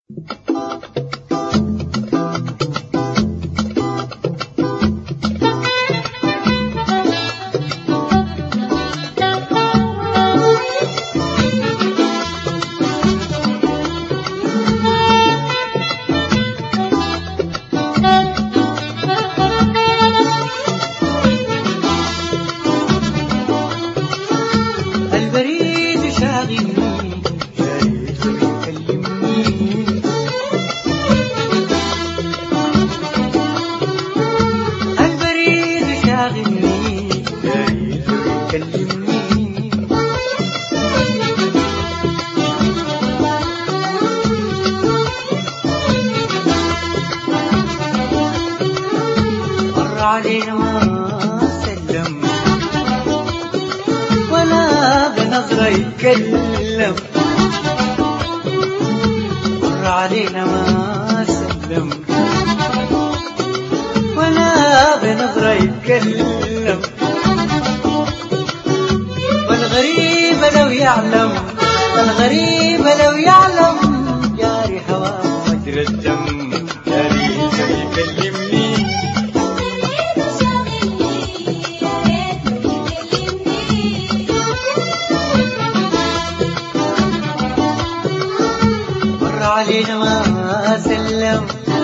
البريد شاغلني جايز يكلمني، البريد شاغلني جايز يكلمني، مر علينا ما سلم ولا بنظرة يتكلم، مر علينا ما سلم ولا بنظرة يتكلم، والغريب لو يعلم، والغريب لو يعلم جاري هواه مجرى الدم، جاري يكلمني. علينا ما سلم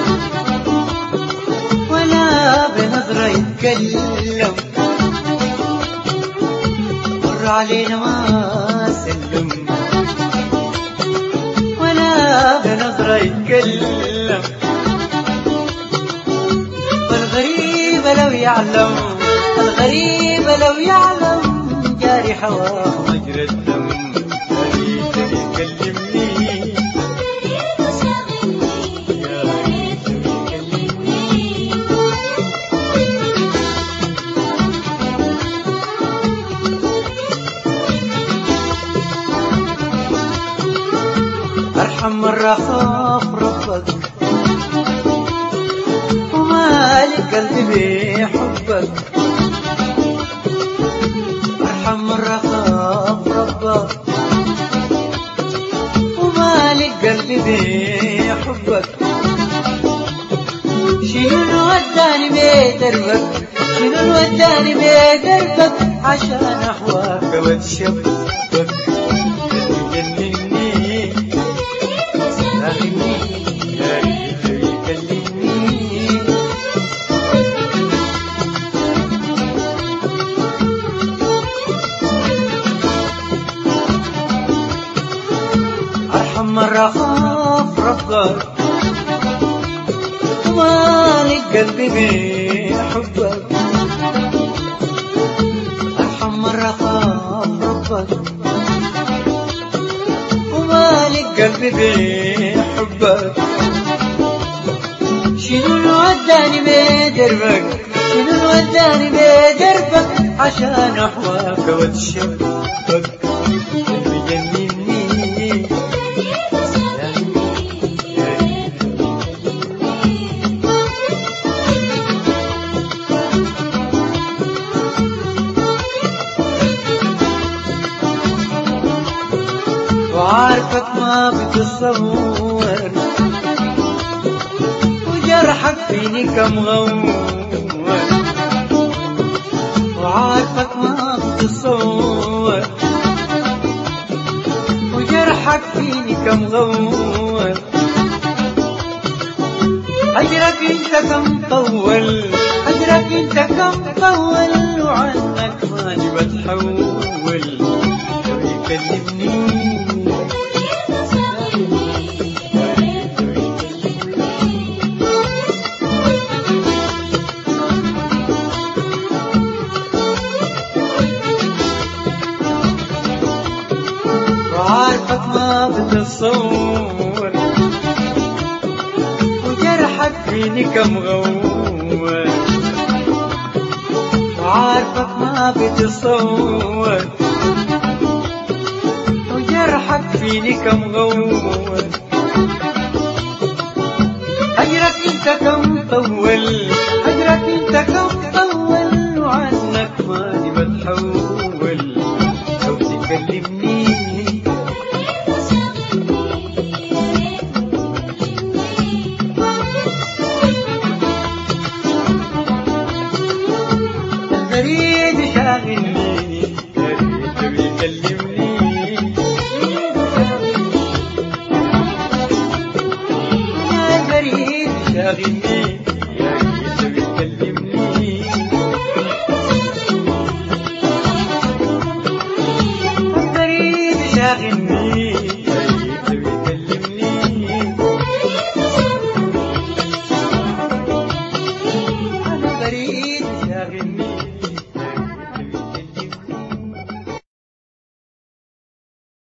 ولا بنظرة يتكلم، مر علينا ما سلم ولا بنظرة يتكلم، والغريب لو يعلم، الغريب لو يعلم جاري هواه مجرى الدم، جاري يكلمني. أرحم مرة خاف ربك ومالك قلبي بحبك، أرحم مرة خاف ربك ومالك قلبي بحبك، شنو وداني بدربك، شنو وداني بدربك عشان أحواك واتشبك، مرة خاف ربك ومالك قلبي بحبك، أرحم مرة خاف ربك ومالك قلبي بحبك، شنو وداني بدربك، شنو وداني بدربك عشان أحواك واتشبك، بجنني. وعارفك ما بتتصور وجرحك فيني كم غور، وعارفك ما بتتصور وجرحك فيني كم غور، أجرك انت كم طول، أجرك انت كم طول وعنك ماني بتحول، لو يكلمني وعارفك ما بتتصور وجرحك فيني كم غور، وعارفك ما بتتصور وجرحك فيني كم غور، أجرك انت كم طول، أجرك انت كم طول وعنك ماني بتحول، لو تكلمني يلي